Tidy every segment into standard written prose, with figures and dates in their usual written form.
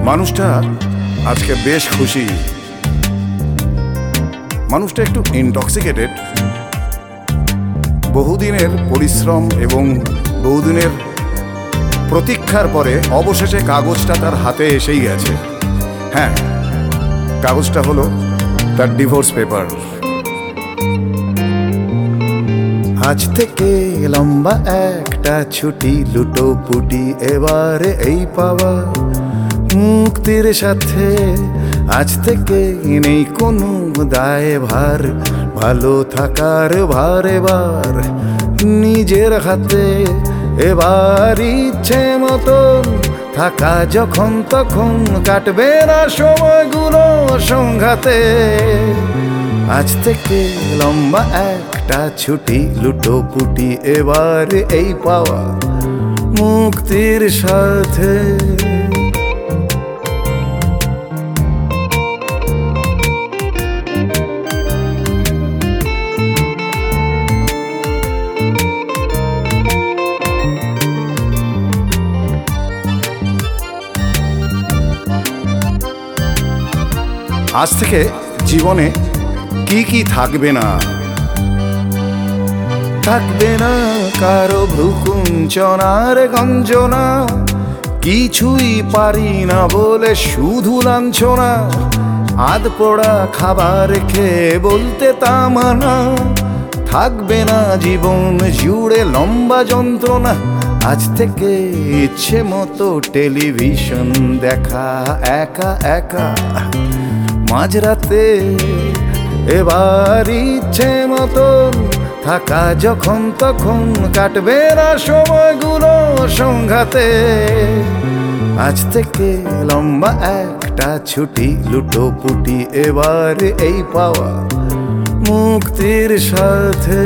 মানুষটা আজকে বেশ খুশি। মানুষটা একটু ইনটক্সিকেটেড। বহুদিনের পরিশ্রম এবং বহুদিনের প্রতীক্ষার পরে অবশেষে কাগজটা তার হাতে এসেই গেছে। হ্যাঁ, কাগজটা হলো তার ডিভোর্স পেপার। আজ থেকে লম্বা একটা ছুটি, লুটোপুটি এবারে এই পাওয়া মুক্তির সাথে। আজ থেকে নেই কোনো দায় ভার, ভালো থাকার ভার এবার নিজের হাতে। এবার ইচ্ছে মতন থাকা যখন তখন, কাটবে না সময়গুলো সংঘাতে। আজ থেকে লম্বা একটা ছুটি, লুটোপুটি এবার এই পাওয়া মুক্তির সাথে। আজ থেকে জীবনে কি কি থাকবে না? থাকবে না কারো ভ্রুকুঞ্চনার গঞ্জনা, কিছুই পারি না বলে শুধু লাঞ্ছনা। আধ পোড়া খাবার খেয়ে বলতে তামানা, থাকবে না জীবন জুড়ে লম্বা যন্ত্রণা। আজ থেকে ইচ্ছে মতো টেলিভিশন দেখা একা একা মাঝরাতে। এবার ইচ্ছে মতন থাকা যখন তখন, কাটবে না সময়গুলো সংঘাতে। আজ থেকে লম্বা একটা ছুটি, লুটোপুটি এবার এই পাওয়া মুক্তির সাথে।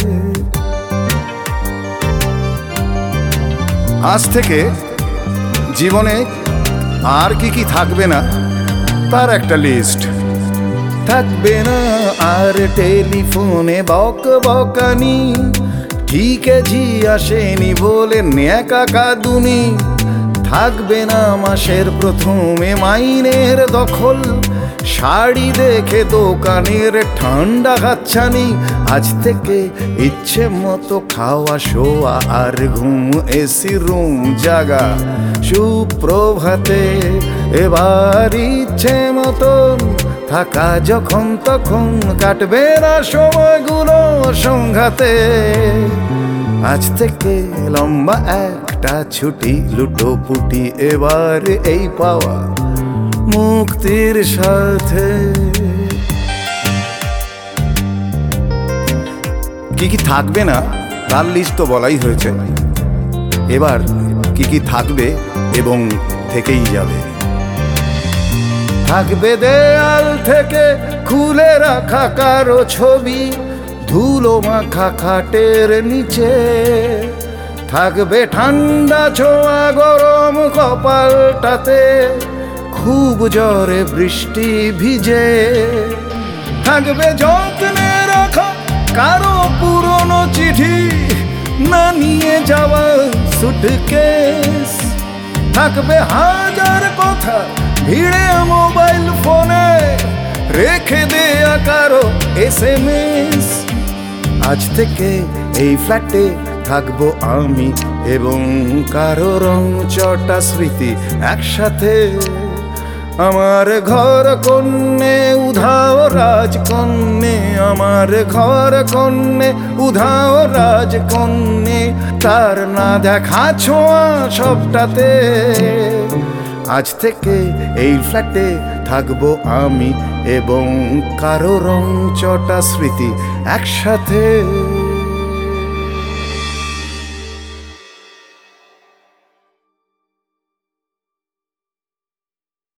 আজ থেকে জীবনে আর কি কি থাকবে না তার একটা লিস্ট। থাকবে না আর টেলিফোনে বক বকানি, ঠিক জি আসেনি বলে ন্যাকা কাঁদুনি। থাকবে না মাসের প্রথমে মাইনের দখল, শাড়ি দেখে দোকানের ঠান্ডা হাতছানি। আজ থেকে ইচ্ছে মতো খাওয়া শোয়া আর ঘুম, এসি রুম জাগা সুপ্রভাতে। এবার ইচ্ছে মতন থাকা যখন তখন, কাটবে না সময়গুলো সংঘাতে। আজ থেকে লম্বা একটা ছুটি, লুটোপুটি এবার এই পাওয়া মুক্তির সাথে। কি কি থাকবে না তার লিস্ট তো বলাই হয়েছে। এবার কি কি থাকবে এবং থেকেই যাবে। থাকবে দেয়াল থেকে খুলে রাখা কারো ছবি, ধুলো মাখা খাটের নিচে। থাকবে ঠান্ডা ছোঁয়া গরম কপালটাতে, খুব জোরে বৃষ্টি ভিজে। থাকবে যত্নে রাখা কারো পুরনো চিঠি, না নিয়ে যাওয়া সুটকেস। থাকবে হাজার কথা ভিড়ে মোবাইল ফোনে, রেখে দেয়া কারো SMS। আজ থেকে এই ফ্ল্যাটে থাকবো আমি এবং কারো রং চটা স্মৃতি একসাথে। আমার ঘর কন্যে উধাও রাজকন্যে, আমার ঘর কন্যে উধাও রাজকন্যে। তার না দেখা ছোঁয়া সবটাতে। আজ থেকে এই ফ্ল্যাটে থাকবো আমি এবং কারো রং চটা স্মৃতি একসাথে।